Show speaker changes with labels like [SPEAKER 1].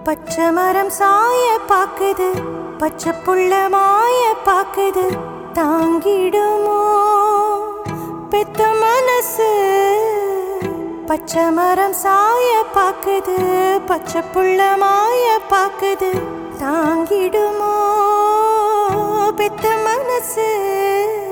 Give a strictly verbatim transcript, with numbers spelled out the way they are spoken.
[SPEAKER 1] பச்சை மரம் சாய பாக்குது, பச்சை புள்ள மாய பாக்குது. தாங்கிடுமோ பெத்த மனசு? பச்சை மரம் சாய பாக்குது, பச்சை புள்ள மாய பாக்குது. தாங்கிடுமோ பெத்த மனசு?